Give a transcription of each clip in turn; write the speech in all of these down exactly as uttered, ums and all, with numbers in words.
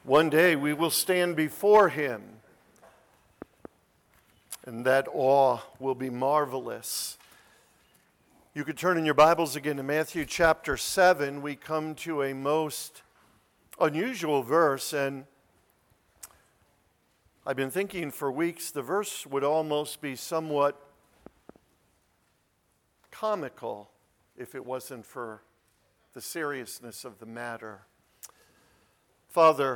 One day we will stand before him, and that awe will be marvelous. You could turn in your Bibles again to Matthew chapter seven. We come to a most unusual verse, and I've been thinking for weeks the verse would almost be somewhat comical if it wasn't for the seriousness of the matter. Father,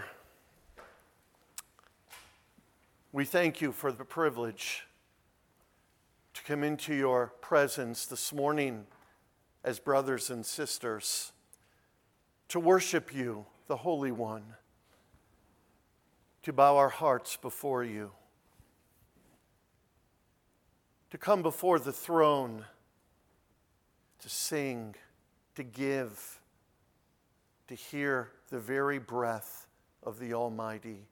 we thank you for the privilege to come into your presence this morning as brothers and sisters, to worship you, the Holy One, to bow our hearts before you, to come before the throne, to sing, to give, to hear the very breath of the Almighty.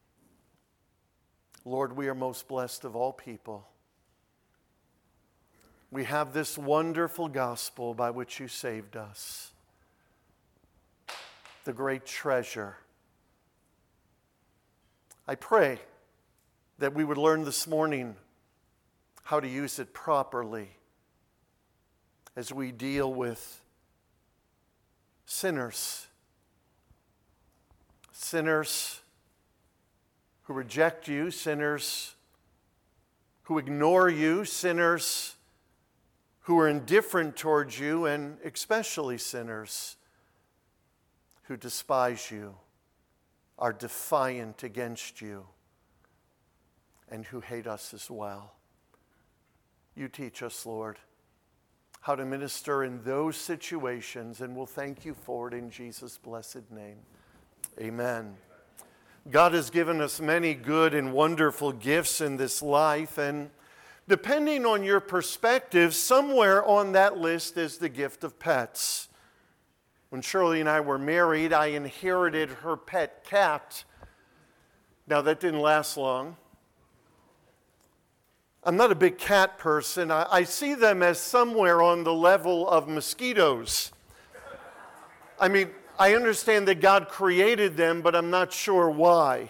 Lord, we are most blessed of all people. We have this wonderful gospel by which you saved us, the great treasure. I pray that we would learn this morning how to use it properly as we deal with sinners, sinners who reject you, sinners who ignore you, sinners who are indifferent towards you, and especially sinners who despise you, are defiant against you, and who hate us as well. You teach us, Lord, how to minister in those situations, and we'll thank you for it in Jesus' blessed name. Amen. God has given us many good and wonderful gifts in this life, and depending on your perspective, somewhere on that list is the gift of pets. When Shirley and I were married, I inherited her pet cat. Now, that didn't last long. I'm not a big cat person. I, I see them as somewhere on the level of mosquitoes. I mean, I understand that God created them, but I'm not sure why.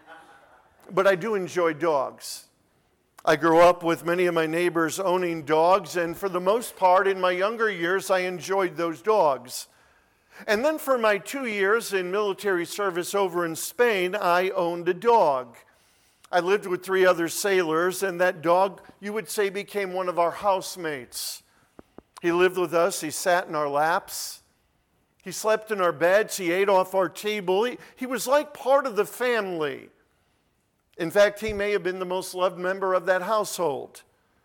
But I do enjoy dogs. I grew up with many of my neighbors owning dogs, and for the most part, in my younger years, I enjoyed those dogs. And then for my two years in military service over in Spain, I owned a dog. I lived with three other sailors, and that dog, you would say, became one of our housemates. He lived with us. He sat in our laps. He slept in our beds. He ate off our table. He, he was like part of the family. In fact, he may have been the most loved member of that household.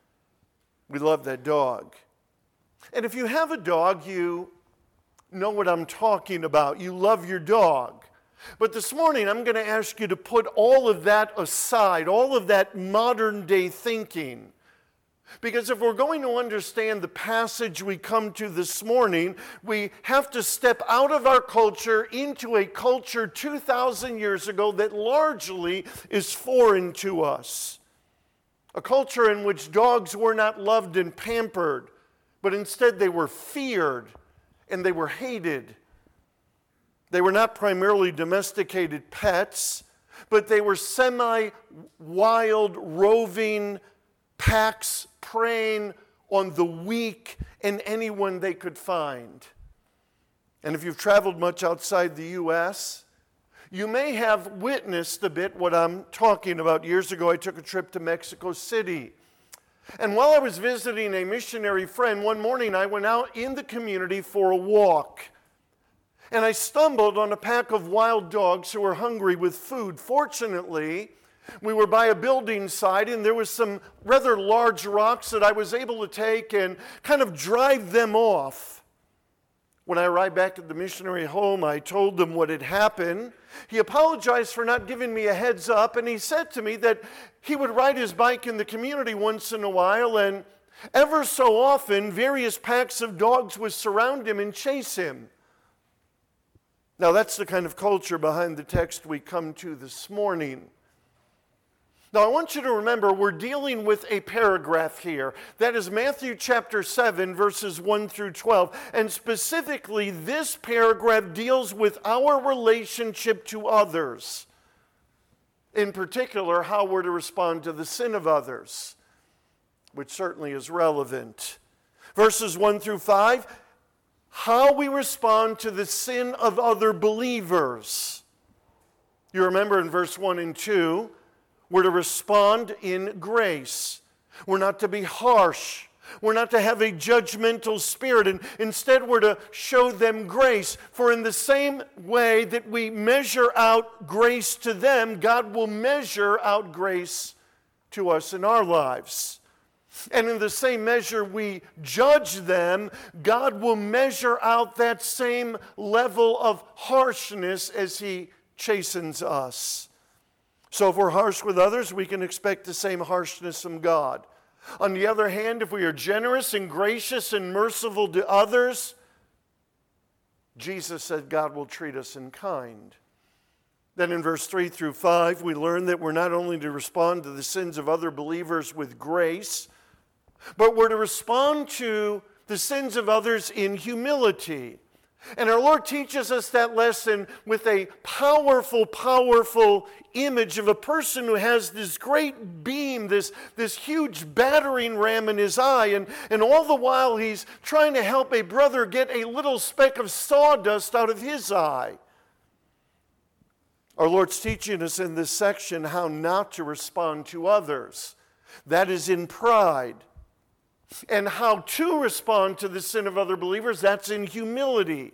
We loved that dog. And if you have a dog, you know what I'm talking about. You love your dog. But this morning, I'm going to ask you to put all of that aside, all of that modern day thinking. Because if we're going to understand the passage we come to this morning, we have to step out of our culture into a culture two thousand years ago that largely is foreign to us. A culture in which dogs were not loved and pampered, but instead they were feared and they were hated. They were not primarily domesticated pets, but they were semi-wild, roving packs preying on the weak and anyone they could find. And if you've traveled much outside the U S, you may have witnessed a bit what I'm talking about. Years ago, I took a trip to Mexico City. And while I was visiting a missionary friend, one morning I went out in the community for a walk. And I stumbled on a pack of wild dogs who were hungry with food. Fortunately, we were by a building site, and there was some rather large rocks that I was able to take and kind of drive them off. When I arrived back at the missionary home, I told them what had happened. He apologized for not giving me a heads up, and he said to me that he would ride his bike in the community once in a while, and ever so often, various packs of dogs would surround him and chase him. Now, that's the kind of culture behind the text we come to this morning. Now, I want you to remember we're dealing with a paragraph here. That is Matthew chapter seven, verses one through twelve. And specifically, this paragraph deals with our relationship to others. In particular, how we're to respond to the sin of others, which certainly is relevant. Verses one through five, how we respond to the sin of other believers. You remember in verse one and two, we're to respond in grace. We're not to be harsh. We're not to have a judgmental spirit. And instead, we're to show them grace. For in the same way that we measure out grace to them, God will measure out grace to us in our lives. And in the same measure we judge them, God will measure out that same level of harshness as He chastens us. So if we're harsh with others, we can expect the same harshness from God. On the other hand, if we are generous and gracious and merciful to others, Jesus said God will treat us in kind. Then in verse three through five, we learn that we're not only to respond to the sins of other believers with grace, but we're to respond to the sins of others in humility. And our Lord teaches us that lesson with a powerful, powerful image of a person who has this great beam, this, this huge battering ram in his eye, and, and all the while he's trying to help a brother get a little speck of sawdust out of his eye. Our Lord's teaching us in this section how not to respond to others. That is in pride. And how to respond to the sin of other believers, that's in humility.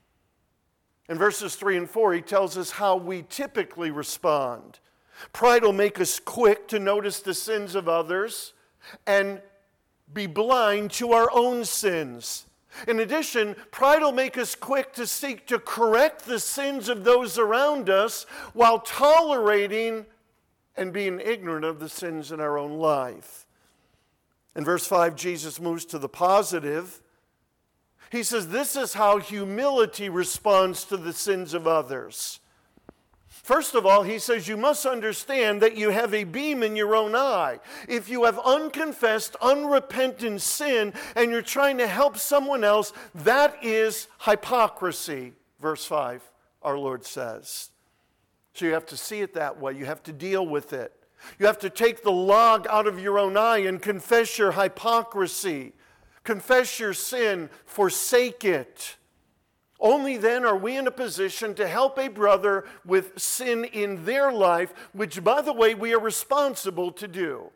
In verses three and four, he tells us how we typically respond. Pride will make us quick to notice the sins of others and be blind to our own sins. In addition, pride will make us quick to seek to correct the sins of those around us while tolerating and being ignorant of the sins in our own life. In verse five, Jesus moves to the positive. He says, this is how humility responds to the sins of others. First of all, he says, you must understand that you have a beam in your own eye. If you have unconfessed, unrepentant sin, and you're trying to help someone else, that is hypocrisy, verse five, our Lord says. So you have to see it that way. You have to deal with it. You have to take the log out of your own eye and confess your hypocrisy. Confess your sin, forsake it. Only then are we in a position to help a brother with sin in their life, which, by the way, we are responsible to do.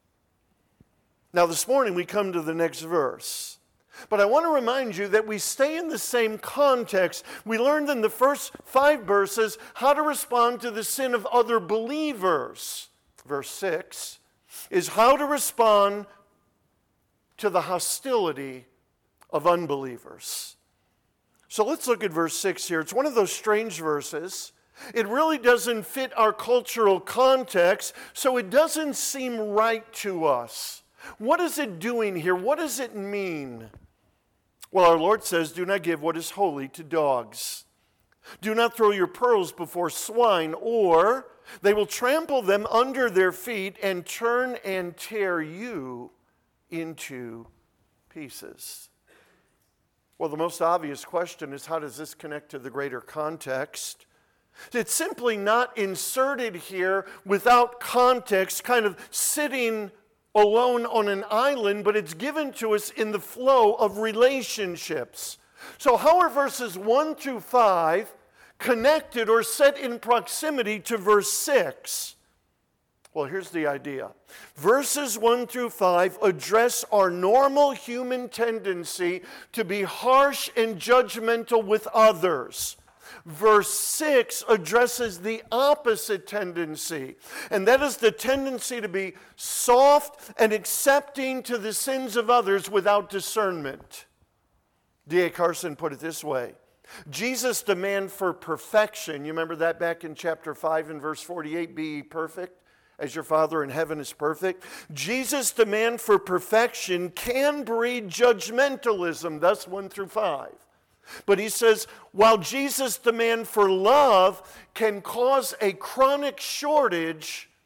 Now, this morning we come to the next verse. But I want to remind you that we stay in the same context. We learned in the first five verses how to respond to the sin of other believers. Verse six is how to respond to the hostility of unbelievers. So let's look at verse six here. It's one of those strange verses. It really doesn't fit our cultural context, so it doesn't seem right to us. What is it doing here? What does it mean? Well, our Lord says, do not give what is holy to dogs. Do not throw your pearls before swine, or they will trample them under their feet and turn and tear you into pieces. Well, the most obvious question is, how does this connect to the greater context? It's simply not inserted here without context, kind of sitting alone on an island, but it's given to us in the flow of relationships. So how are verses one through five connected or set in proximity to verse six? Well, here's the idea. Verses one through five address our normal human tendency to be harsh and judgmental with others. Verse six addresses the opposite tendency, and that is the tendency to be soft and accepting to the sins of others without discernment. D A Carson put it this way. Jesus' demand for perfection, you remember that back in chapter five and verse forty-eight, be ye perfect as your Father in heaven is perfect. Jesus' demand for perfection can breed judgmentalism, thus one through five. But he says, while Jesus' demand for love can cause a chronic shortage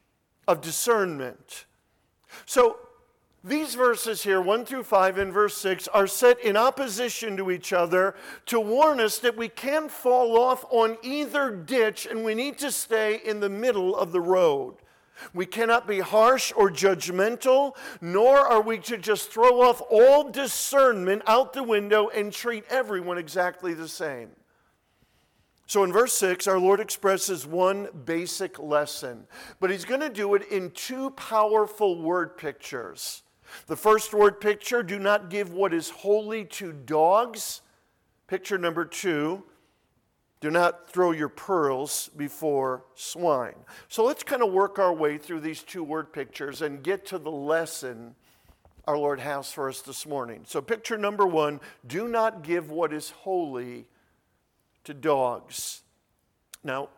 of discernment. So these verses here, one through five and verse six, are set in opposition to each other to warn us that we can't fall off on either ditch and we need to stay in the middle of the road. We cannot be harsh or judgmental, nor are we to just throw off all discernment out the window and treat everyone exactly the same. So in verse six, our Lord expresses one basic lesson, but he's going to do it in two powerful word pictures. The first word picture, do not give what is holy to dogs. Picture number two, do not throw your pearls before swine. So let's kind of work our way through these two word pictures and get to the lesson our Lord has for us this morning. So picture number one, do not give what is holy to dogs. Now,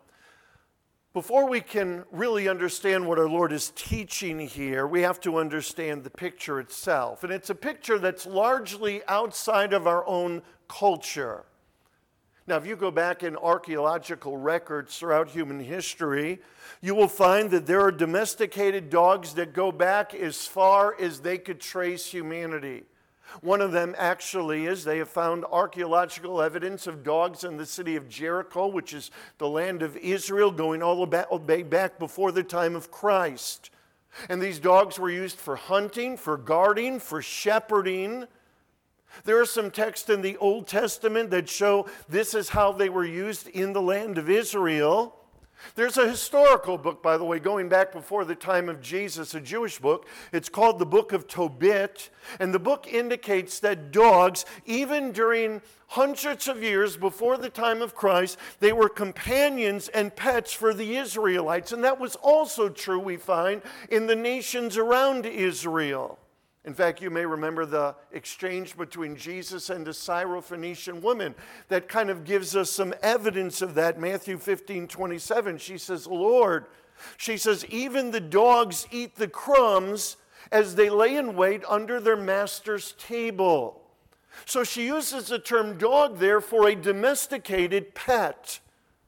before we can really understand what our Lord is teaching here, we have to understand the picture itself. And it's a picture that's largely outside of our own culture. Now, if you go back in archaeological records throughout human history, you will find that there are domesticated dogs that go back as far as they could trace humanity. One of them actually is they have found archaeological evidence of dogs in the city of Jericho, which is the land of Israel, going all the way back before the time of Christ. And these dogs were used for hunting, for guarding, for shepherding. There are some texts in the Old Testament that show this is how they were used in the land of Israel. There's a historical book, by the way, going back before the time of Jesus, a Jewish book. It's called the Book of Tobit, and the book indicates that dogs, even during hundreds of years before the time of Christ, they were companions and pets for the Israelites, and that was also true, we find, in the nations around Israel. In fact, you may remember the exchange between Jesus and the Syrophoenician woman. That kind of gives us some evidence of that. Matthew fifteen twenty-seven, she says, Lord, she says, even the dogs eat the crumbs as they lay in wait under their master's table. So she uses the term dog there for a domesticated pet.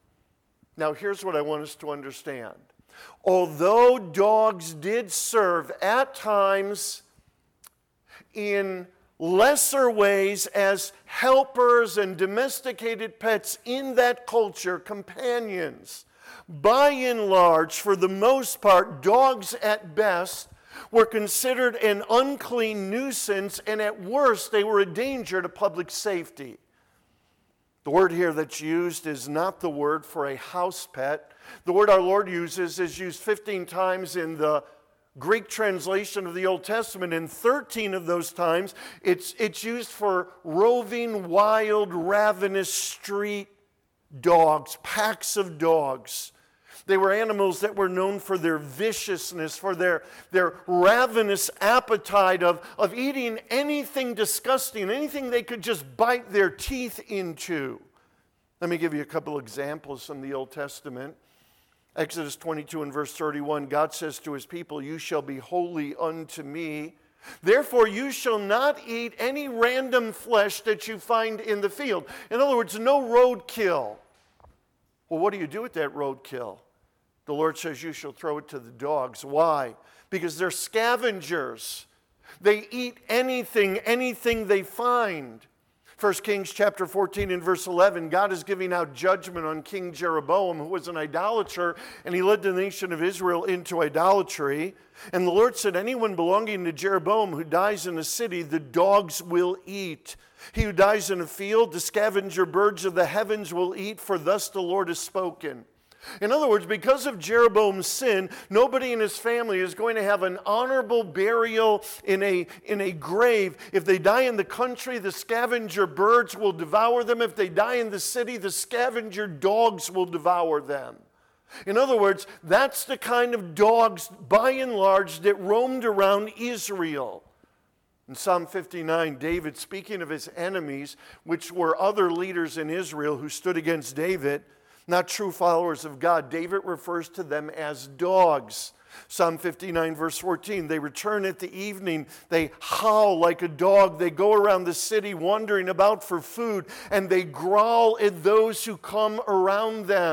Now, here's what I want us to understand. Although dogs did serve at times in lesser ways as helpers and domesticated pets in that culture, companions, by and large, for the most part, dogs at best were considered an unclean nuisance, and at worst, they were a danger to public safety. The word here that's used is not the word for a house pet. The word our Lord uses is used fifteen times in the Greek translation of the Old Testament, and thirteen of those times it's, it's used for roving, wild, ravenous street dogs, packs of dogs. They were animals that were known for their viciousness, for their, their ravenous appetite of, of eating anything disgusting, anything they could just bite their teeth into. Let me give you a couple examples from the Old Testament. Exodus twenty-two and verse thirty-one, God says to his people, you shall be holy unto me. Therefore you shall not eat any random flesh that you find in the field. In other words, no roadkill. Well, what do you do with that roadkill? The Lord says you shall throw it to the dogs. Why? Because they're scavengers. They eat anything, anything they find. First Kings chapter fourteen and verse eleven, God is giving out judgment on King Jeroboam, who was an idolater, and he led the nation of Israel into idolatry. And the Lord said, anyone belonging to Jeroboam who dies in a city, the dogs will eat. He who dies in a field, the scavenger birds of the heavens will eat, for thus the Lord has spoken. In other words, because of Jeroboam's sin, nobody in his family is going to have an honorable burial in a, in a grave. If they die in the country, the scavenger birds will devour them. If they die in the city, the scavenger dogs will devour them. In other words, that's the kind of dogs, by and large, that roamed around Israel. In Psalm fifty-nine, David, speaking of his enemies, which were other leaders in Israel who stood against David, not true followers of God, David refers to them as dogs. Psalm fifty-nine, verse fourteen, they return at the evening, they howl like a dog, they go around the city wandering about for food, and they growl at those who come around them.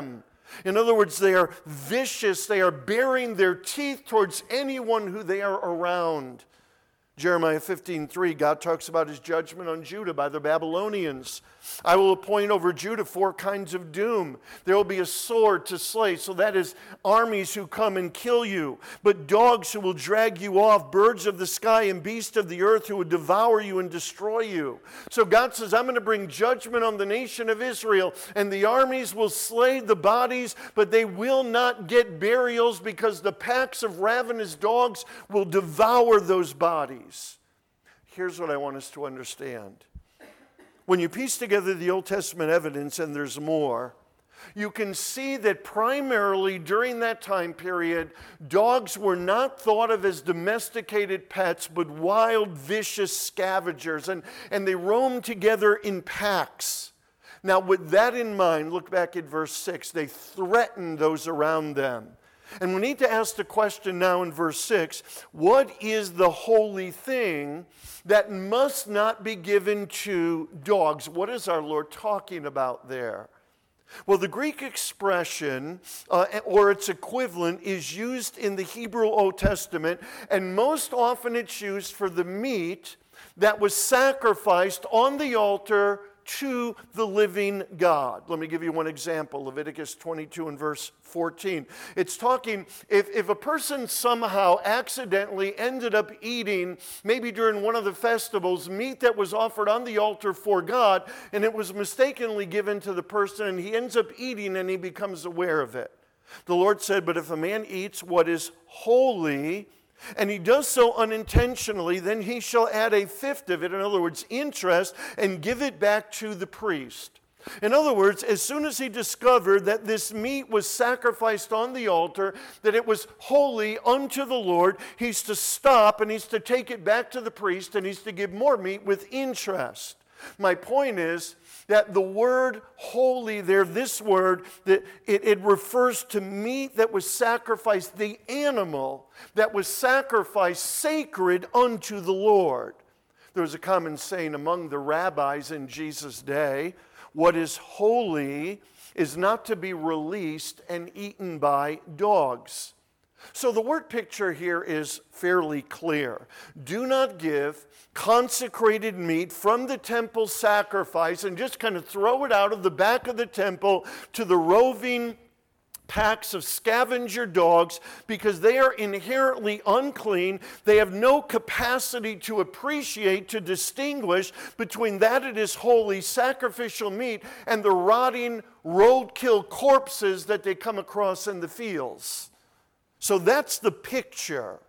In other words, they are vicious. They are baring their teeth towards anyone who they are around. Jeremiah fifteen three, God talks about his judgment on Judah by the Babylonians. I will appoint over Judah four kinds of doom. There will be a sword to slay, so that is armies who come and kill you, but dogs who will drag you off, birds of the sky and beasts of the earth who will devour you and destroy you. So God says, I'm going to bring judgment on the nation of Israel, and the armies will slay the bodies, but they will not get burials because the packs of ravenous dogs will devour those bodies. Here's what I want us to understand. When you piece together the Old Testament evidence, and there's more, you can see that primarily during that time period, dogs were not thought of as domesticated pets, but wild, vicious scavengers, and, and they roamed together in packs. Now, with that in mind, look back at verse six. They threatened those around them. And we need to ask the question now in verse six, what is the holy thing that must not be given to dogs? What is our Lord talking about there? Well, the Greek expression, uh, or its equivalent, is used in the Hebrew Old Testament, and most often it's used for the meat that was sacrificed on the altar to the living God. Let me give you one example, Leviticus twenty-two and verse fourteen. It's talking, if, if a person somehow accidentally ended up eating, maybe during one of the festivals, meat that was offered on the altar for God, and it was mistakenly given to the person, and he ends up eating and he becomes aware of it. The Lord said, but if a man eats what is holy, and he does so unintentionally, then he shall add a fifth of it, in other words, interest, and give it back to the priest. In other words, as soon as he discovered that this meat was sacrificed on the altar, that it was holy unto the Lord, he's to stop and he's to take it back to the priest and he's to give more meat with interest. My point is that the word holy there, this word, that it, it refers to meat that was sacrificed, the animal that was sacrificed sacred unto the Lord. There was a common saying among the rabbis in Jesus' day, what is holy is not to be released and eaten by dogs. So the word picture here is fairly clear. Do not give consecrated meat from the temple sacrifice and just kind of throw it out of the back of the temple to the roving packs of scavenger dogs, because they are inherently unclean. They have no capacity to appreciate, to distinguish between that it is holy sacrificial meat and the rotting roadkill corpses that they come across in the fields. So that's the picture.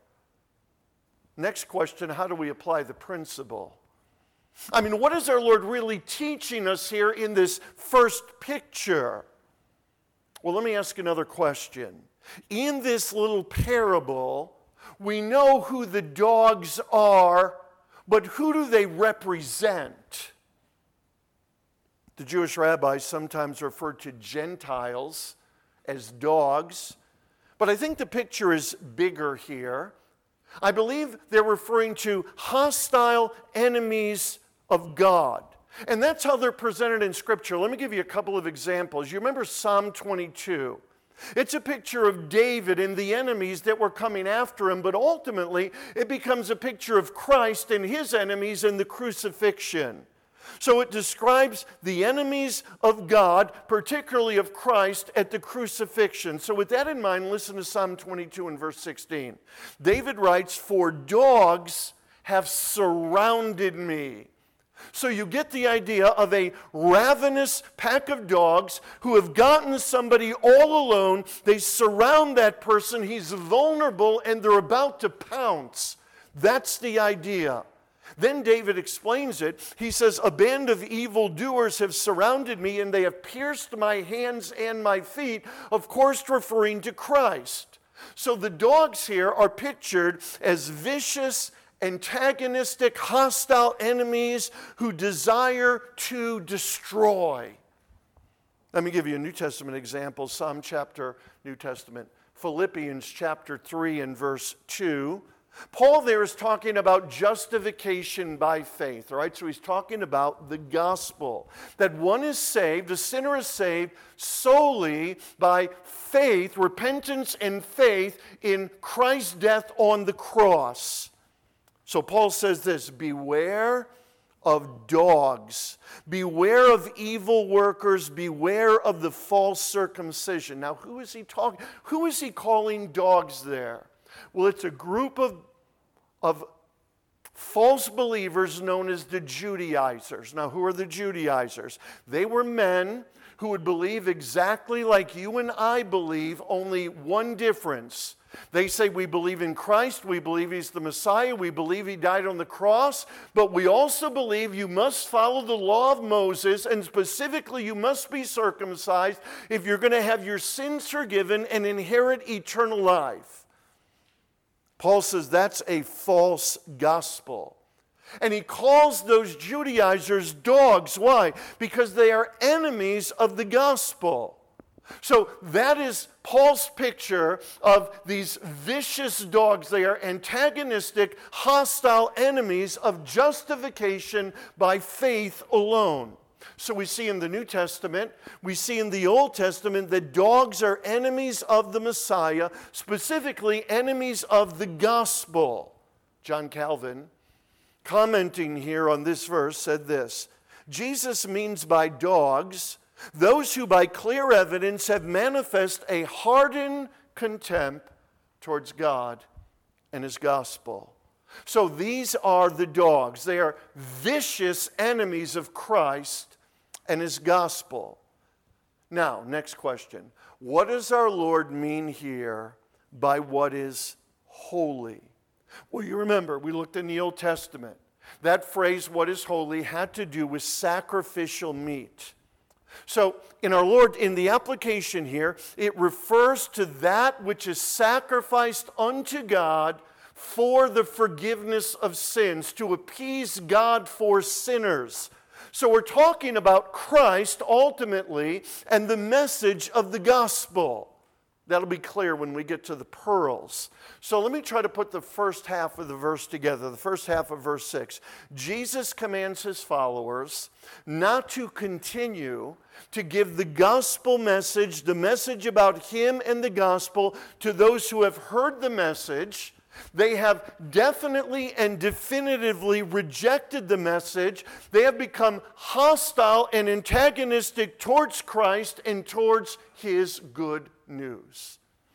Next question, how do we apply the principle? I mean, what is our Lord really teaching us here in this first picture? Well, let me ask another question. In this little parable, we know who the dogs are, but who do they represent? The Jewish rabbis sometimes referred to Gentiles as dogs, but I think the picture is bigger here. I believe they're referring to hostile enemies of God. And that's how they're presented in Scripture. Let me give you a couple of examples. You remember Psalm twenty-two. It's a picture of David and the enemies that were coming after him, but ultimately it becomes a picture of Christ and his enemies in the crucifixion. So it describes the enemies of God, particularly of Christ, at the crucifixion. So with that in mind, listen to Psalm twenty-two and verse sixteen. David writes, "For dogs have surrounded me." So you get the idea of a ravenous pack of dogs who have gotten somebody all alone. They surround that person. He's vulnerable and they're about to pounce. That's the idea. Then David explains it. He says, "A band of evildoers have surrounded me and they have pierced my hands and my feet," of course referring to Christ. So the dogs here are pictured as vicious, antagonistic, hostile enemies who desire to destroy. Let me give you a New Testament example. Psalm chapter, New Testament, Philippians chapter three and verse two. Paul there is talking about justification by faith, all right? So he's talking about the gospel, that one is saved, a sinner is saved solely by faith, repentance and faith in Christ's death on the cross. So Paul says this, beware of dogs, beware of evil workers, beware of the false circumcision. Now, who is he talking? Who is he calling dogs there? Well, it's a group of of false believers known as the Judaizers. Now, who are the Judaizers? They were men who would believe exactly like you and I believe, only one difference. They say we believe in Christ, we believe He's the Messiah, we believe He died on the cross, but we also believe you must follow the law of Moses, and specifically you must be circumcised if you're going to have your sins forgiven and inherit eternal life. Paul says that's a false gospel. And he calls those Judaizers dogs. Why? Because they are enemies of the gospel. So that is Paul's picture of these vicious dogs. They are antagonistic, hostile enemies of justification by faith alone. So we see in the New Testament, we see in the Old Testament that dogs are enemies of the Messiah, specifically enemies of the gospel. John Calvin, commenting here on this verse, said this, Jesus means by dogs those who by clear evidence have manifest a hardened contempt towards God and His gospel. So these are the dogs. They are vicious enemies of Christ and His gospel. Now, next question. What does our Lord mean here by what is holy? Well, you remember, we looked in the Old Testament. That phrase, what is holy, had to do with sacrificial meat. So, in our Lord, in the application here, it refers to that which is sacrificed unto God for the forgiveness of sins, to appease God for sinners. So we're talking about Christ ultimately and the message of the gospel. That'll be clear when we get to the pearls. So let me try to put the first half of the verse together, the first half of verse six. Jesus commands His followers not to continue to give the gospel message, the message about Him and the gospel, to those who have heard the message. They have definitely and definitively rejected the message. They have become hostile and antagonistic towards Christ and towards His good news.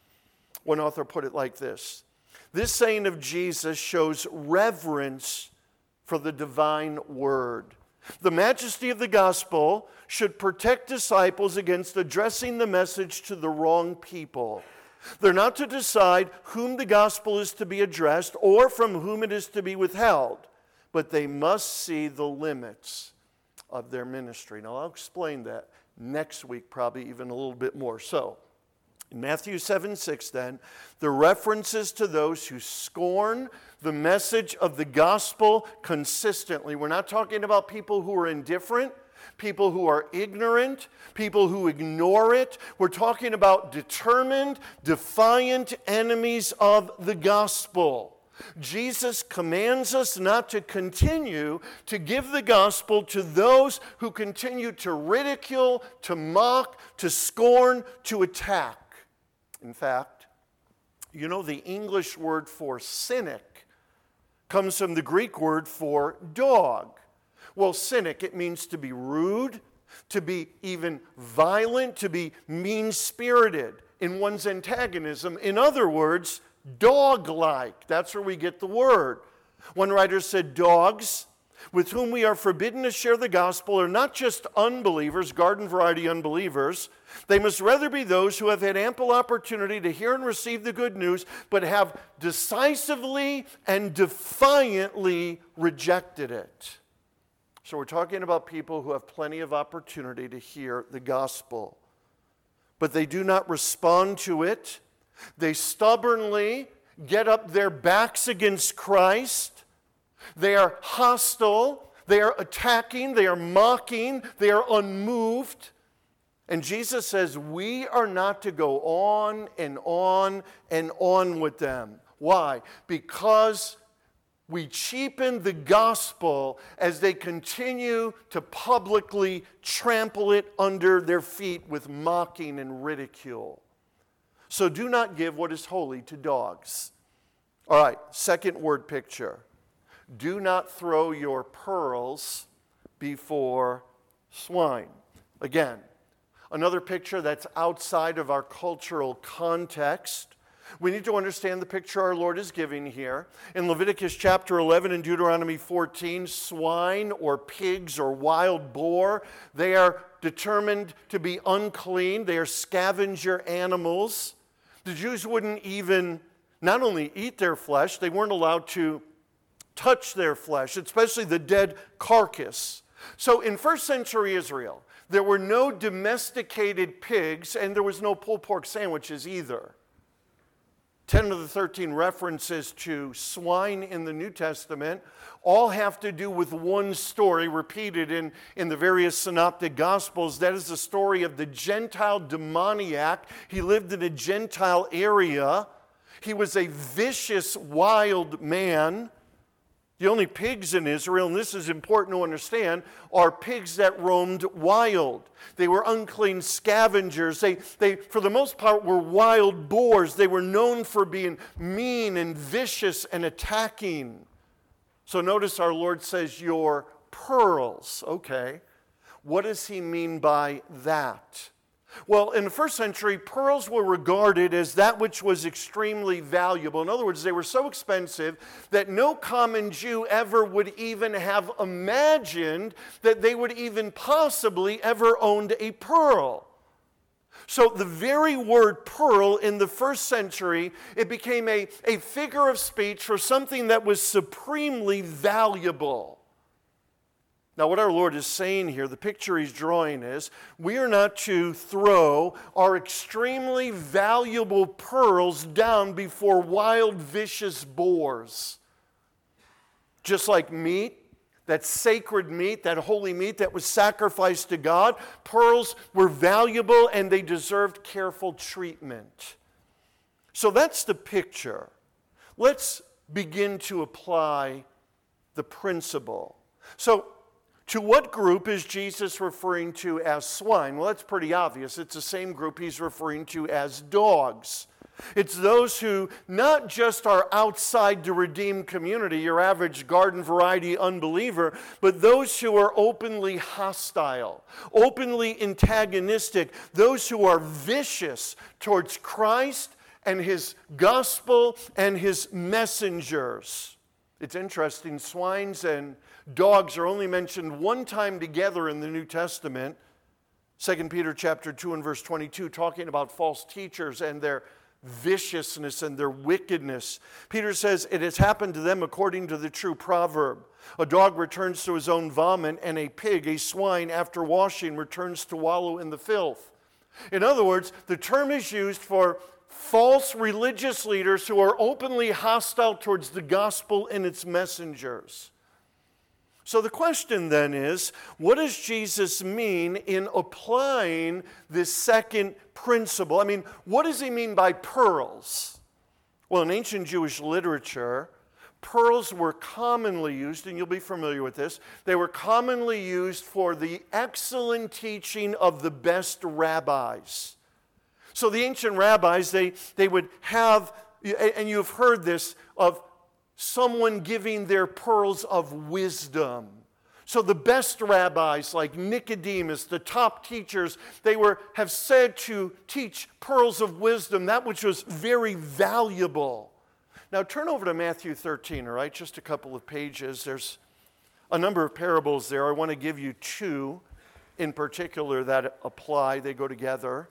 One author put it like this: this saying of Jesus shows reverence for the divine word. The majesty of the gospel should protect disciples against addressing the message to the wrong people. They're not to decide whom the gospel is to be addressed or from whom it is to be withheld, but they must see the limits of their ministry. Now, I'll explain that next week, probably even a little bit more. So, in Matthew seven six, then, the references to those who scorn the message of the gospel consistently. We're not talking about people who are indifferent, people who are ignorant, people who ignore it. We're talking about determined, defiant enemies of the gospel. Jesus commands us not to continue to give the gospel to those who continue to ridicule, to mock, to scorn, to attack. In fact, you know, the English word for cynic comes from the Greek word for dog. Well, cynic, it means to be rude, to be even violent, to be mean-spirited in one's antagonism. In other words, dog-like. That's where we get the word. One writer said, dogs with whom we are forbidden to share the gospel are not just unbelievers, garden variety unbelievers. They must rather be those who have had ample opportunity to hear and receive the good news, but have decisively and defiantly rejected it. So we're talking about people who have plenty of opportunity to hear the gospel, but they do not respond to it. They stubbornly get up their backs against Christ. They are hostile. They are attacking. They are mocking. They are unmoved. And Jesus says we are not to go on and on and on with them. Why? Because we cheapen the gospel as they continue to publicly trample it under their feet with mocking and ridicule. So do not give what is holy to dogs. All right, second word picture. Do not throw your pearls before swine. Again, another picture that's outside of our cultural context. We need to understand the picture our Lord is giving here. In Leviticus chapter eleven and Deuteronomy fourteen, swine or pigs or wild boar, they are determined to be unclean. They are scavenger animals. The Jews wouldn't even not only eat their flesh, they weren't allowed to touch their flesh, especially the dead carcass. So in first century Israel, there were no domesticated pigs and there was no pulled pork sandwiches either. ten of the thirteen references to swine in the New Testament all have to do with one story repeated in, in the various synoptic gospels. That is the story of the Gentile demoniac. He lived in a Gentile area. He was a vicious, wild man. The only pigs in Israel, and this is important to understand, are pigs that roamed wild. They were unclean scavengers. They, they, for the most part, were wild boars. They were known for being mean and vicious and attacking. So notice our Lord says, your pearls. Okay, what does he mean by that? Well, in the first century, pearls were regarded as that which was extremely valuable. In other words, they were so expensive that no common Jew ever would even have imagined that they would even possibly ever owned a pearl. So the very word pearl in the first century, it became a, a figure of speech for something that was supremely valuable. Now, what our Lord is saying here, the picture he's drawing is, we are not to throw our extremely valuable pearls down before wild, vicious boars. Just like meat, that sacred meat, that holy meat that was sacrificed to God, pearls were valuable and they deserved careful treatment. So that's the picture. Let's begin to apply the principle. So, to what group is Jesus referring to as swine? Well, that's pretty obvious. It's the same group he's referring to as dogs. It's those who not just are outside the redeemed community, your average garden variety unbeliever, but those who are openly hostile, openly antagonistic, those who are vicious towards Christ and his gospel and his messengers. It's interesting, swines and dogs are only mentioned one time together in the New Testament. Second Peter chapter two and verse twenty-two, talking about false teachers and their viciousness and their wickedness. Peter says, it has happened to them according to the true proverb. A dog returns to his own vomit, and a pig, a swine, after washing, returns to wallow in the filth. In other words, the term is used for false religious leaders who are openly hostile towards the gospel and its messengers. So the question then is, what does Jesus mean in applying this second principle? I mean, what does he mean by pearls? Well, in ancient Jewish literature, pearls were commonly used, and you'll be familiar with this, they were commonly used for the excellent teaching of the best rabbis. So the ancient rabbis, they, they would have, and you've heard this, of someone giving their pearls of wisdom. So the best rabbis like Nicodemus, the top teachers, they were have said to teach pearls of wisdom, that which was very valuable. Now turn over to Matthew thirteen, all right? Just a couple of pages. There's a number of parables there. I want to give you two in particular that apply. They go together.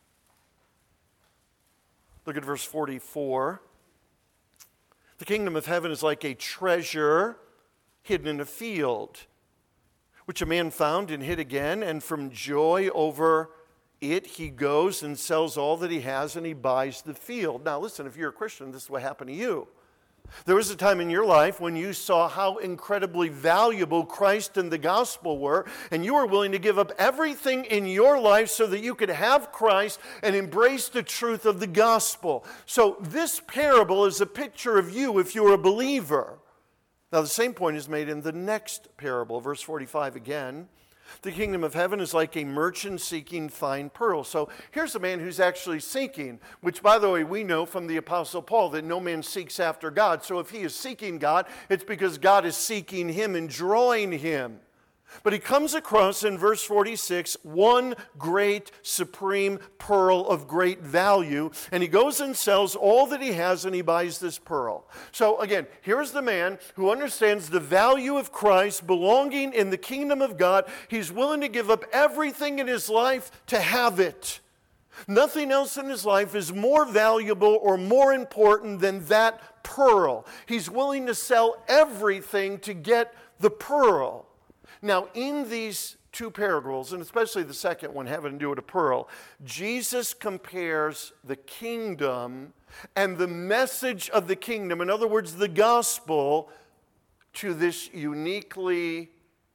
Look at verse forty-four. The kingdom of heaven is like a treasure hidden in a field, which a man found and hid again, and from joy over it he goes and sells all that he has and he buys the field. Now listen, if you're a Christian, this is what happened to you. There was a time in your life when you saw how incredibly valuable Christ and the gospel were, and you were willing to give up everything in your life so that you could have Christ and embrace the truth of the gospel. So this parable is a picture of you if you're a believer. Now the same point is made in the next parable, verse forty-five again. The kingdom of heaven is like a merchant seeking fine pearls. So here's a man who's actually seeking, which, by the way, we know from the Apostle Paul that no man seeks after God. So if he is seeking God, it's because God is seeking him and drawing him. But he comes across in verse forty-six one great supreme pearl of great value, and he goes and sells all that he has and he buys this pearl. So again, here's the man who understands the value of Christ belonging in the kingdom of God. He's willing to give up everything in his life to have it. Nothing else in his life is more valuable or more important than that pearl. He's willing to sell everything to get the pearl. Now, in these two parables, and especially the second one having to do with a pearl, Jesus compares the kingdom and the message of the kingdom, in other words, the gospel, to this uniquely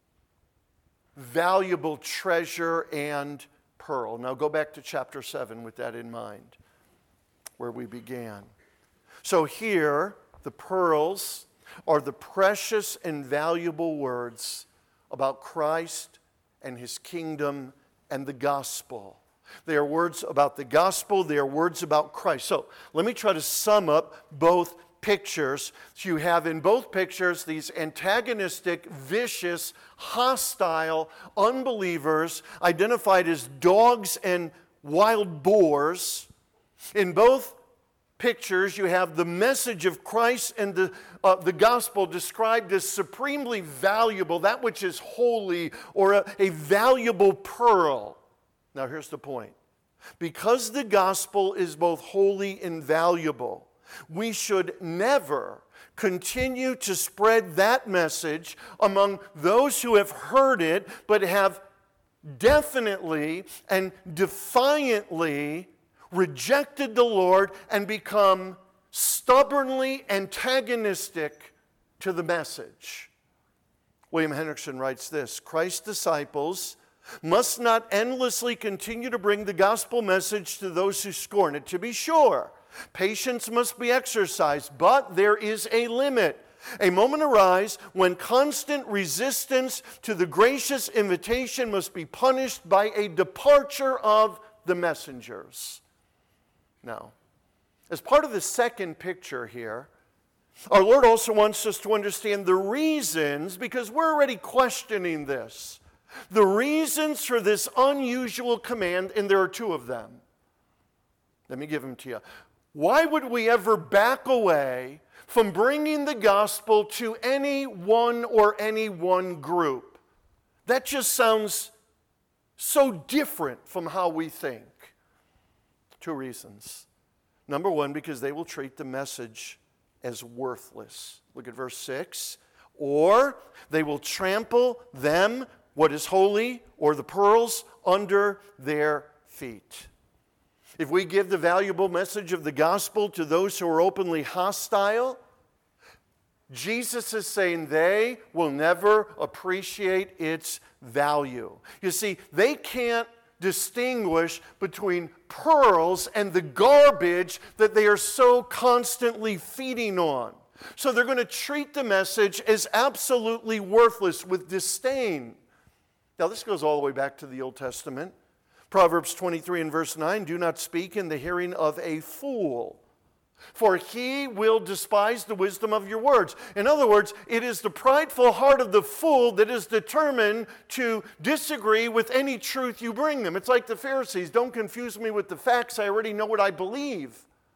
valuable treasure and pearl. Now, go back to chapter seven with that in mind, where we began. So here, the pearls are the precious and valuable words about Christ and his kingdom and the gospel. They are words about the gospel. They are words about Christ. So let me try to sum up both pictures. So you have in both pictures these antagonistic, vicious, hostile unbelievers identified as dogs and wild boars. In both pictures, you have the message of Christ and the, uh, the gospel described as supremely valuable, that which is holy, or a, a valuable pearl. Now here's the point. Because the gospel is both holy and valuable, we should never continue to spread that message among those who have heard it, but have definitely and defiantly rejected the Lord and become stubbornly antagonistic to the message. William Hendrickson writes this: Christ's disciples must not endlessly continue to bring the gospel message to those who scorn it. To be sure, patience must be exercised, but there is a limit. A moment arrives when constant resistance to the gracious invitation must be punished by a departure of the messengers. Now, as part of the second picture here, our Lord also wants us to understand the reasons, because we're already questioning this, the reasons for this unusual command, and there are two of them. Let me give them to you. Why would we ever back away from bringing the gospel to any one or any one group? That just sounds so different from how we think. Two reasons. Number one, because they will treat the message as worthless. Look at verse six. Or they will trample them, what is holy, or the pearls, under their feet. If we give the valuable message of the gospel to those who are openly hostile, Jesus is saying they will never appreciate its value. You see, they can't distinguish between pearls and the garbage that they are so constantly feeding on. So they're going to treat the message as absolutely worthless, with disdain. Now this goes all the way back to the Old Testament. Proverbs twenty-three and verse nine, do not speak in the hearing of a fool, for he will despise the wisdom of your words. In other words, it is the prideful heart of the fool that is determined to disagree with any truth you bring them. It's like the Pharisees. Don't confuse me with the facts. I already know what I believe.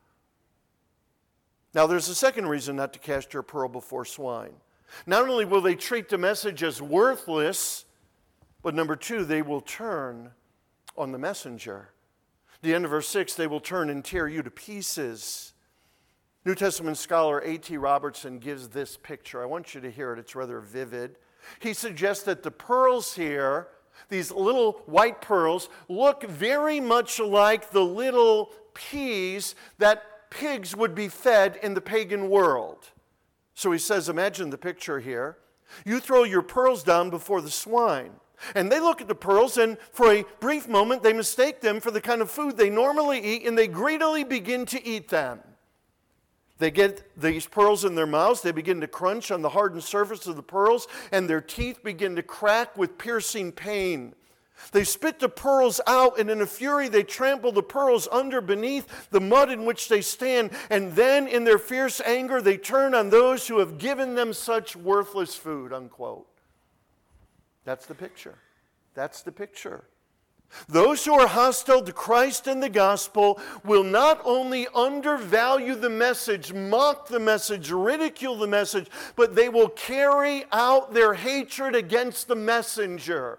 Now, there's a second reason not to cast your pearl before swine. Not only will they treat the message as worthless, but number two, they will turn on the messenger. The end of verse six, they will turn and tear you to pieces. New Testament scholar A T Robertson gives this picture. I want you to hear it. It's rather vivid. He suggests that the pearls here, these little white pearls, look very much like the little peas that pigs would be fed in the pagan world. So he says, imagine the picture here. You throw your pearls down before the swine. And they look at the pearls, and for a brief moment, they mistake them for the kind of food they normally eat, and they greedily begin to eat them. They get these pearls in their mouths, they begin to crunch on the hardened surface of the pearls, and their teeth begin to crack with piercing pain. They spit the pearls out, and in a fury they trample the pearls under beneath the mud in which they stand, and then in their fierce anger they turn on those who have given them such worthless food, unquote. That's the picture. That's the picture. Those who are hostile to Christ and the gospel will not only undervalue the message, mock the message, ridicule the message, but they will carry out their hatred against the messenger.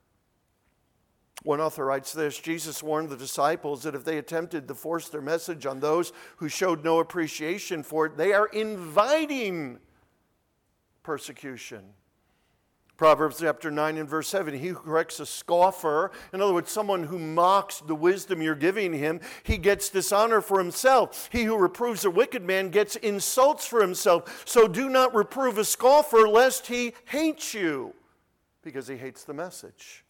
One author writes this: Jesus warned the disciples that if they attempted to force their message on those who showed no appreciation for it, they are inviting persecution. Proverbs chapter nine and verse seven, he who corrects a scoffer, in other words, someone who mocks the wisdom you're giving him, he gets dishonor for himself. He who reproves a wicked man gets insults for himself. So do not reprove a scoffer lest he hates you, because he hates the message.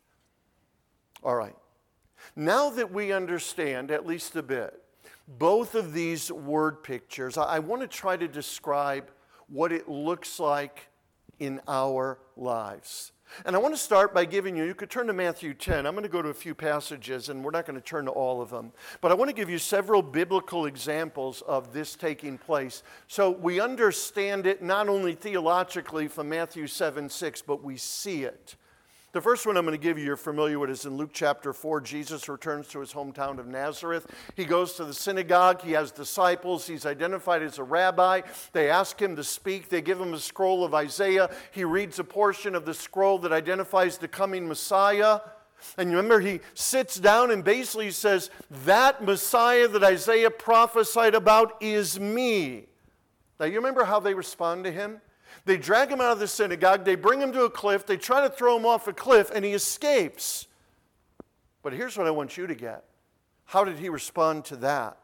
All right. Now that we understand, at least a bit, both of these word pictures, I want to try to describe what it looks like in our lives. And I want to start by giving you, you could turn to Matthew ten. I'm going to go to a few passages, and we're not going to turn to all of them. But I want to give you several biblical examples of this taking place, so we understand it not only theologically from Matthew seven six, but we see it. The first one I'm going to give you, you're familiar with, is in Luke chapter four. Jesus returns to his hometown of Nazareth. He goes to the synagogue. He has disciples. He's identified as a rabbi. They ask him to speak. They give him a scroll of Isaiah. He reads a portion of the scroll that identifies the coming Messiah. And you remember, he sits down and basically says, that Messiah that Isaiah prophesied about is me. Now, you remember how they respond to him? They drag him out of the synagogue, they bring him to a cliff, they try to throw him off a cliff, and he escapes. But here's what I want you to get. How did he respond to that?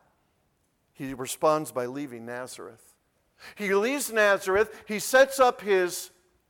He responds by leaving Nazareth. He leaves Nazareth, he sets up his,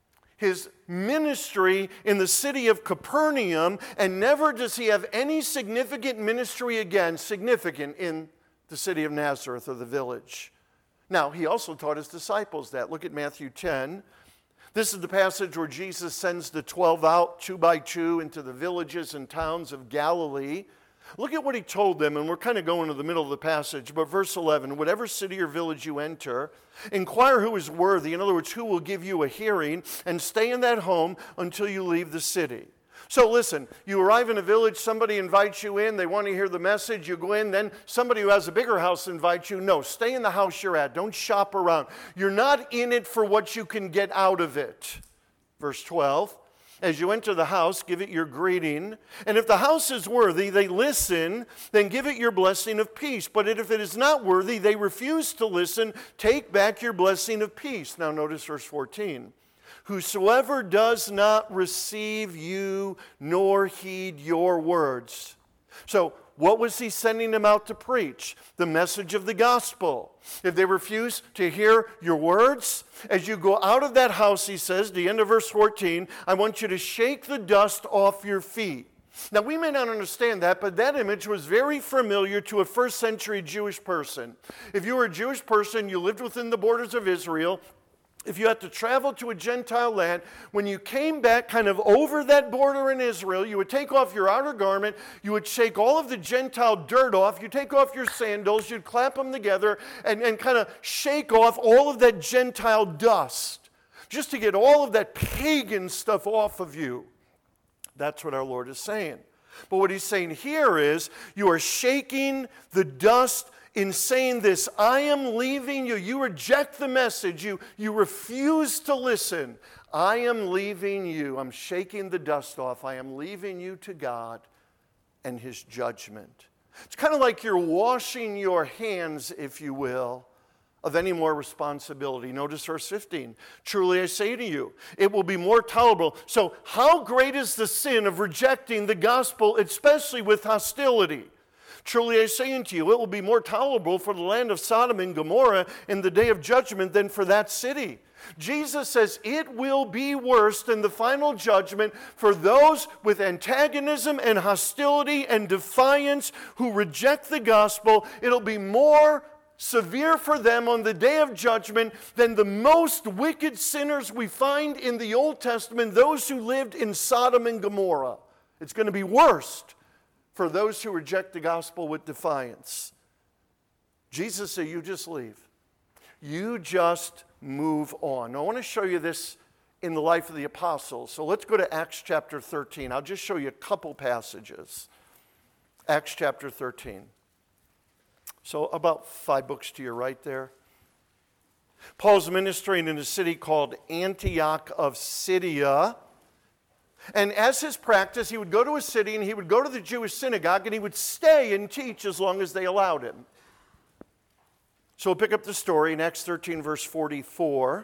his ministry in the city of Capernaum, and never does he have any significant ministry again, significant in the city of Nazareth or the village. Now, he also taught his disciples that. Look at Matthew ten. This is the passage where Jesus sends the twelve out, two by two, into the villages and towns of Galilee. Look at what he told them, and we're kind of going to the middle of the passage, but verse eleven, whatever city or village you enter, inquire who is worthy, in other words, who will give you a hearing, and stay in that home until you leave the city. So listen, you arrive in a village, somebody invites you in, they want to hear the message, you go in, then somebody who has a bigger house invites you. No, stay in the house you're at. Don't shop around. You're not in it for what you can get out of it. Verse twelve, as you enter the house, give it your greeting. And if the house is worthy, they listen, then give it your blessing of peace. But if it is not worthy, they refuse to listen, take back your blessing of peace. Now notice verse fourteen. Whosoever does not receive you nor heed your words. So what was he sending them out to preach? The message of the gospel. If they refuse to hear your words, as you go out of that house, he says, the end of verse fourteen, I want you to shake the dust off your feet. Now, we may not understand that, but that image was very familiar to a first century Jewish person. If you were a Jewish person, you lived within the borders of Israel, if you had to travel to a Gentile land, when you came back kind of over that border in Israel, you would take off your outer garment, you would shake all of the Gentile dirt off, you'd take off your sandals, you'd clap them together, and, and kind of shake off all of that Gentile dust, just to get all of that pagan stuff off of you. That's what our Lord is saying. But what he's saying here is, you are shaking the dust in saying this, I am leaving you. You reject the message. You, you refuse to listen. I am leaving you. I'm shaking the dust off. I am leaving you to God and his judgment. It's kind of like you're washing your hands, if you will, of any more responsibility. Notice verse fifteen. Truly I say to you, it will be more tolerable. So how great is the sin of rejecting the gospel, especially with hostility? Truly I say unto you, it will be more tolerable for the land of Sodom and Gomorrah in the day of judgment than for that city. Jesus says it will be worse than the final judgment for those with antagonism and hostility and defiance who reject the gospel. It'll be more severe for them on the day of judgment than the most wicked sinners we find in the Old Testament, those who lived in Sodom and Gomorrah. It's going to be worst for those who reject the gospel with defiance. Jesus said, you just leave. You just move on. Now, I want to show you this in the life of the apostles. So let's go to Acts chapter thirteen. I'll just show you a couple passages. Acts chapter thirteen. So about five books to your right there. Paul's ministering in a city called Antioch of Syria. And as his practice, he would go to a city and he would go to the Jewish synagogue and he would stay and teach as long as they allowed him. So we'll pick up the story in Acts thirteen, verse forty-four.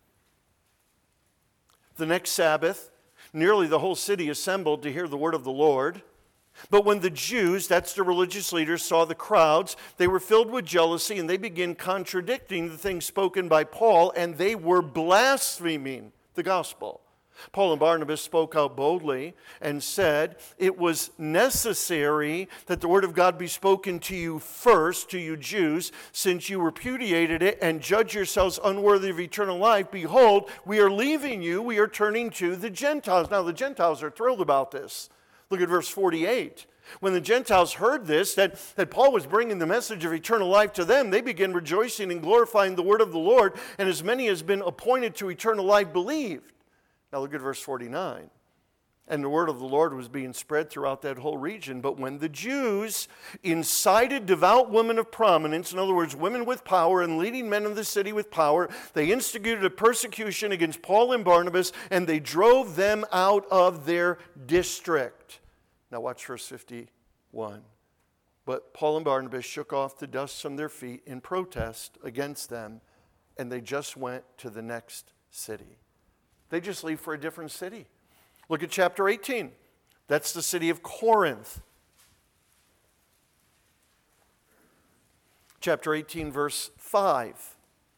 The next Sabbath, nearly the whole city assembled to hear the word of the Lord. But when the Jews, that's the religious leaders, saw the crowds, they were filled with jealousy and they began contradicting the things spoken by Paul, and they were blaspheming the gospel. Paul and Barnabas spoke out boldly and said, it was necessary that the word of God be spoken to you first, to you Jews, since you repudiated it and judge yourselves unworthy of eternal life. Behold, we are leaving you, we are turning to the Gentiles. Now the Gentiles are thrilled about this. Look at verse forty-eight. When the Gentiles heard this, that, that Paul was bringing the message of eternal life to them, they began rejoicing and glorifying the word of the Lord, and as many as been appointed to eternal life believed. Now look at verse forty-nine. And the word of the Lord was being spread throughout that whole region. But when the Jews incited devout women of prominence, in other words, women with power and leading men of the city with power, they instigated a persecution against Paul and Barnabas, and they drove them out of their district. Now watch verse fifty-one. But Paul and Barnabas shook off the dust from their feet in protest against them, and they just went to the next city. They just leave for a different city. Look at chapter eighteen. That's the city of Corinth. Chapter eighteen, verse five.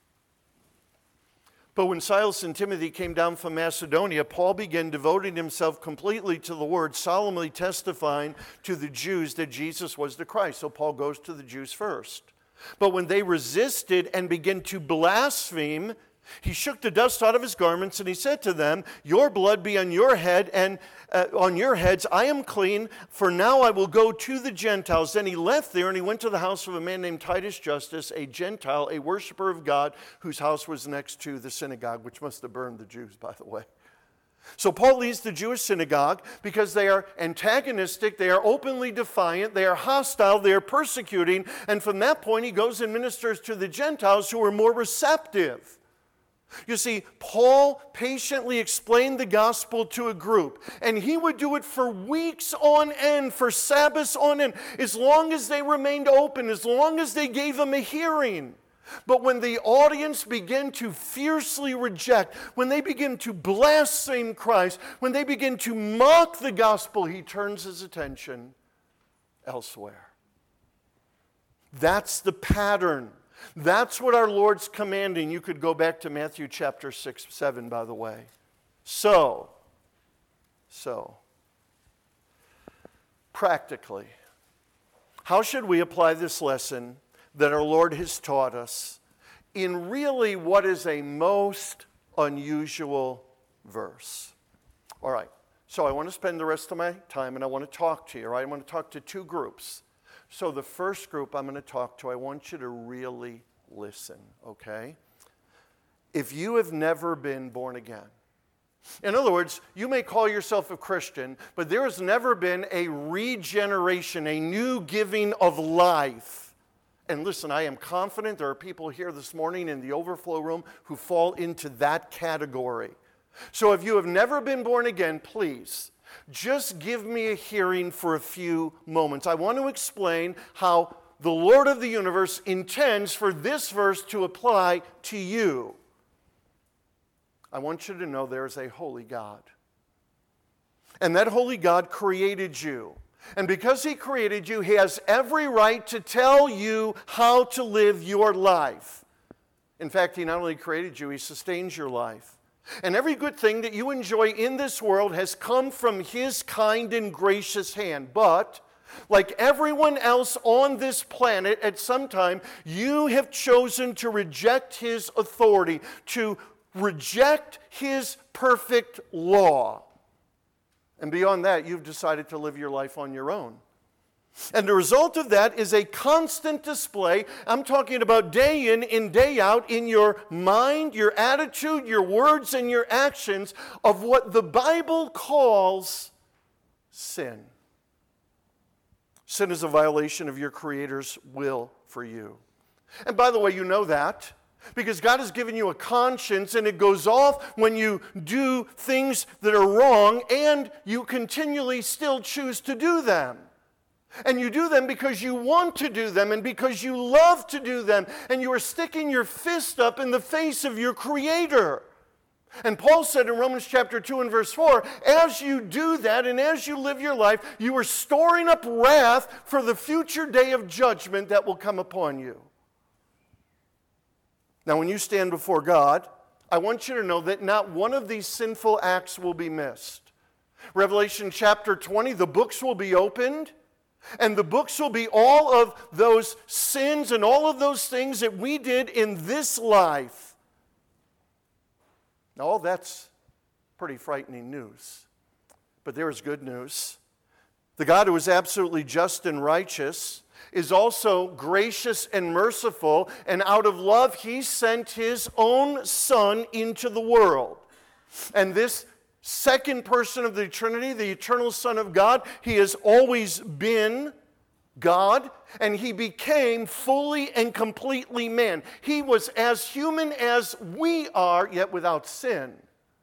But when Silas and Timothy came down from Macedonia, Paul began devoting himself completely to the word, solemnly testifying to the Jews that Jesus was the Christ. So Paul goes to the Jews first. But when they resisted and began to blaspheme, he shook the dust out of his garments, and he said to them, your blood be on your head and uh, on your heads. I am clean, for now I will go to the Gentiles. Then he left there, and he went to the house of a man named Titus Justus, a Gentile, a worshiper of God, whose house was next to the synagogue, which must have burned the Jews, by the way. So Paul leaves the Jewish synagogue because they are antagonistic, they are openly defiant, they are hostile, they are persecuting, and from that point he goes and ministers to the Gentiles who are more receptive. You see, Paul patiently explained the gospel to a group, and he would do it for weeks on end, for Sabbaths on end, as long as they remained open, as long as they gave him a hearing. But when the audience began to fiercely reject, when they begin to blaspheme Christ, when they begin to mock the gospel, he turns his attention elsewhere. That's the pattern. That's what our Lord's commanding. You could go back to Matthew chapter six, seven, by the way. So, so, practically, how should we apply this lesson that our Lord has taught us in really what is a most unusual verse? All right, so I want to spend the rest of my time and I want to talk to you, all right? I want to talk to two groups. So the first group I'm going to talk to, I want you to really listen, okay? If you have never been born again, in other words, you may call yourself a Christian, but there has never been a regeneration, a new giving of life. And listen, I am confident there are people here this morning in the overflow room who fall into that category. So if you have never been born again, please, just give me a hearing for a few moments. I want to explain how the Lord of the universe intends for this verse to apply to you. I want you to know there is a holy God. And that holy God created you. And because he created you, he has every right to tell you how to live your life. In fact, he not only created you, he sustains your life. And every good thing that you enjoy in this world has come from his kind and gracious hand. But, like everyone else on this planet, at some time, you have chosen to reject his authority, to reject his perfect law. And beyond that, you've decided to live your life on your own. And the result of that is a constant display, I'm talking about day in and day out, in your mind, your attitude, your words, and your actions, of what the Bible calls sin. Sin is a violation of your Creator's will for you. And by the way, you know that, because God has given you a conscience, and it goes off when you do things that are wrong, and you continually still choose to do them. And you do them because you want to do them, and because you love to do them, and you are sticking your fist up in the face of your Creator. And Paul said in Romans chapter two and verse four, as you do that and as you live your life, you are storing up wrath for the future day of judgment that will come upon you. Now, when you stand before God, I want you to know that not one of these sinful acts will be missed. Revelation chapter twenty, the books will be opened, and the books will be all of those sins and all of those things that we did in this life. Now, all that's pretty frightening news. But there is good news. The God who is absolutely just and righteous is also gracious and merciful, and out of love he sent his own Son into the world. And this second person of the Trinity, the eternal Son of God, he has always been God, and he became fully and completely man. He was as human as we are, yet without sin.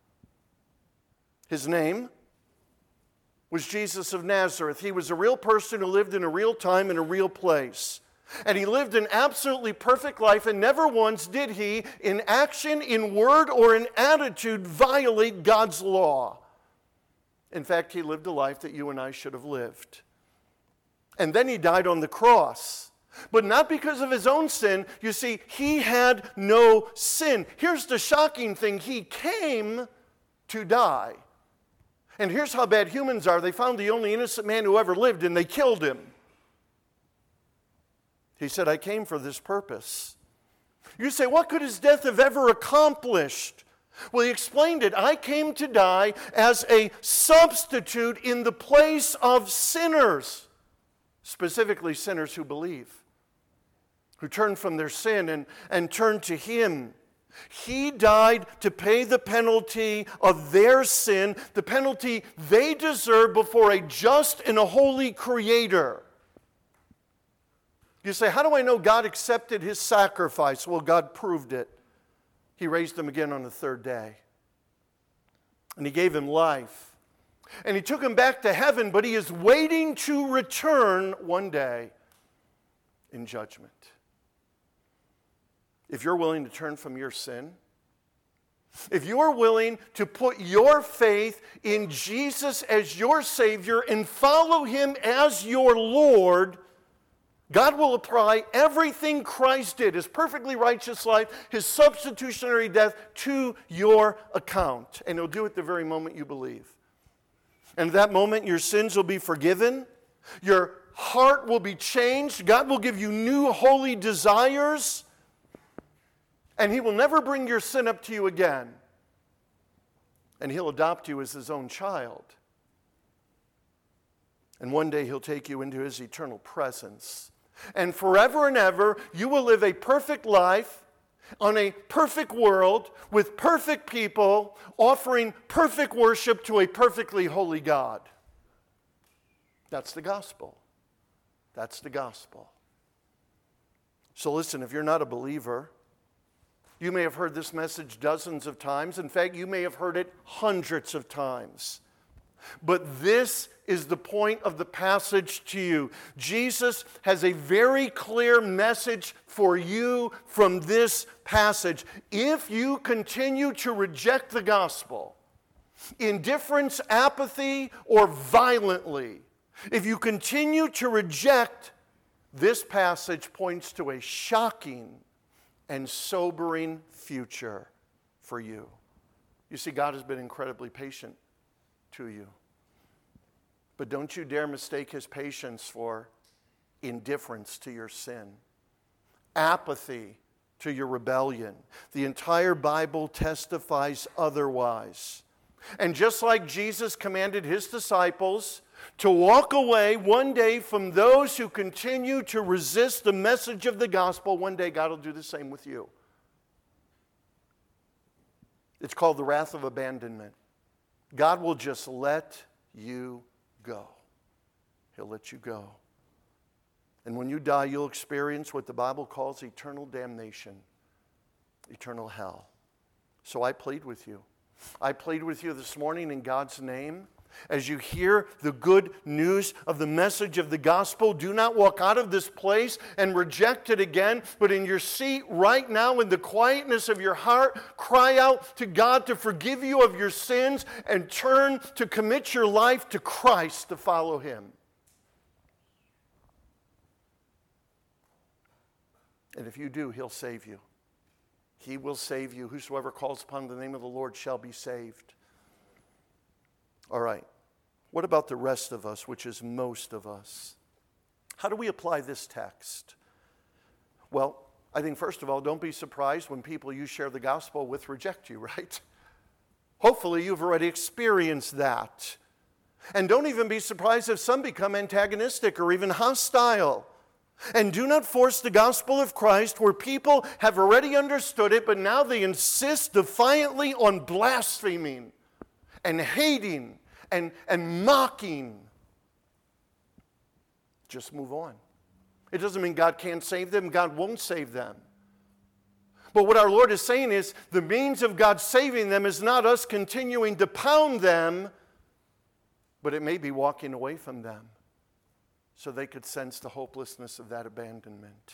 His name was Jesus of Nazareth. He was a real person who lived in a real time in a real place. And he lived an absolutely perfect life, and never once did he, in action, in word, or in attitude, violate God's law. In fact, he lived a life that you and I should have lived. And then he died on the cross. But not because of his own sin. You see, he had no sin. Here's the shocking thing. He came to die. And here's how bad humans are. They found the only innocent man who ever lived, and they killed him. He said, I came for this purpose. You say, what could his death have ever accomplished? Well, he explained it. I came to die as a substitute in the place of sinners, specifically sinners who believe, who turn from their sin and, and turn to him. He died to pay the penalty of their sin, the penalty they deserve before a just and a holy Creator. You say, how do I know God accepted his sacrifice? Well, God proved it. He raised him again on the third day. And he gave him life. And he took him back to heaven, but he is waiting to return one day in judgment. If you're willing to turn from your sin, if you are willing to put your faith in Jesus as your Savior and follow him as your Lord, God will apply everything Christ did, his perfectly righteous life, his substitutionary death, to your account. And he'll do it the very moment you believe. And at that moment, your sins will be forgiven. Your heart will be changed. God will give you new holy desires. And he will never bring your sin up to you again. And he'll adopt you as his own child. And one day he'll take you into his eternal presence. And forever and ever, you will live a perfect life on a perfect world with perfect people, offering perfect worship to a perfectly holy God. That's the gospel. That's the gospel. So listen, if you're not a believer, you may have heard this message dozens of times. In fact, you may have heard it hundreds of times. But this is the point of the passage to you. Jesus has a very clear message for you from this passage. If you continue to reject the gospel, indifference, apathy, or violently, If you continue to reject, this passage points to a shocking and sobering future for you. You see, God has been incredibly patient to you. But don't you dare mistake his patience for indifference to your sin, apathy to your rebellion. The entire Bible testifies otherwise. And just like Jesus commanded his disciples to walk away one day from those who continue to resist the message of the gospel, one day God will do the same with you. It's called the wrath of abandonment. God will just let you go. He'll let you go. And when you die, you'll experience what the Bible calls eternal damnation, eternal hell. So I plead with you. I plead with you this morning in God's name. As you hear the good news of the message of the gospel, do not walk out of this place and reject it again, but in your seat right now, in the quietness of your heart, cry out to God to forgive you of your sins and turn to commit your life to Christ to follow him. And if you do, he'll save you. He will save you. Whosoever calls upon the name of the Lord shall be saved. All right. What about the rest of us, which is most of us? How do we apply this text? Well, I think first of all, don't be surprised when people you share the gospel with reject you, right? Hopefully you've already experienced that. And don't even be surprised if some become antagonistic or even hostile. And do not force the gospel of Christ where people have already understood it, but now they insist defiantly on blaspheming and hating and, and mocking. Just move on. It doesn't mean God can't save them. God won't save them. But what our Lord is saying is the means of God saving them is not us continuing to pound them, but it may be walking away from them so they could sense the hopelessness of that abandonment.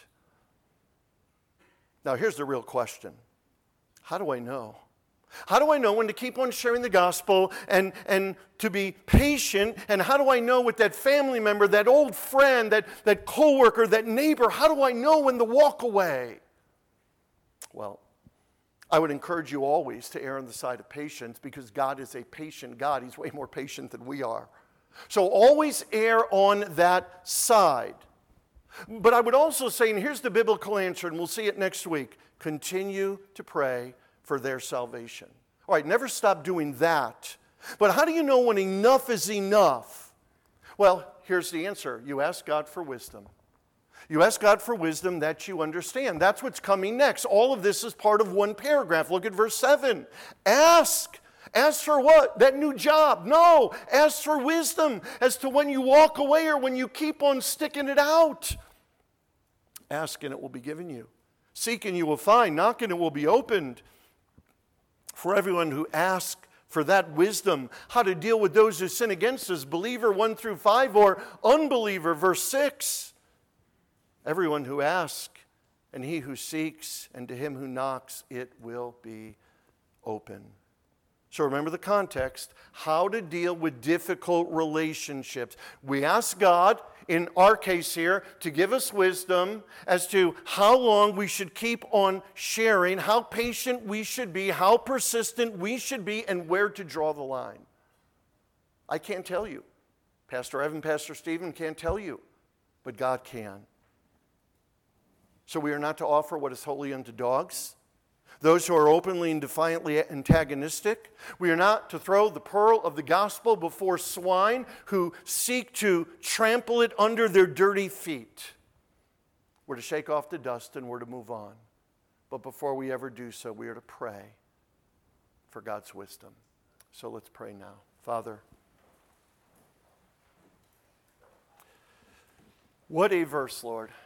Now, here's the real question. How do I know? How do I know when to keep on sharing the gospel and, and to be patient? And how do I know with that family member, that old friend, that, that coworker, that neighbor, how do I know when to walk away? Well, I would encourage you always to err on the side of patience because God is a patient God. He's way more patient than we are. So always err on that side. But I would also say, and here's the biblical answer, and we'll see it next week, continue to pray for their salvation. All right, never stop doing that. But how do you know when enough is enough? Well, here's the answer. You ask God for wisdom. You ask God for wisdom that you understand. That's what's coming next. All of this is part of one paragraph. Look at verse seven. Ask. Ask for what? That new job. No. Ask for wisdom as to when you walk away or when you keep on sticking it out. Ask and it will be given you. Seek and you will find. Knock and it will be opened. For everyone who asks for that wisdom, how to deal with those who sin against us, believer one through five or unbeliever, verse six. Everyone who asks and he who seeks and to him who knocks, it will be open. So remember the context, how to deal with difficult relationships. We ask God, in our case here, to give us wisdom as to how long we should keep on sharing, how patient we should be, how persistent we should be, and where to draw the line. I can't tell you. Pastor Evan, Pastor Stephen can't tell you, but God can. So we are not to offer what is holy unto dogs, those who are openly and defiantly antagonistic. We are not to throw the pearl of the gospel before swine who seek to trample it under their dirty feet. We're to shake off the dust and we're to move on. But before we ever do so, we are to pray for God's wisdom. So let's pray now. Father, what a verse, Lord.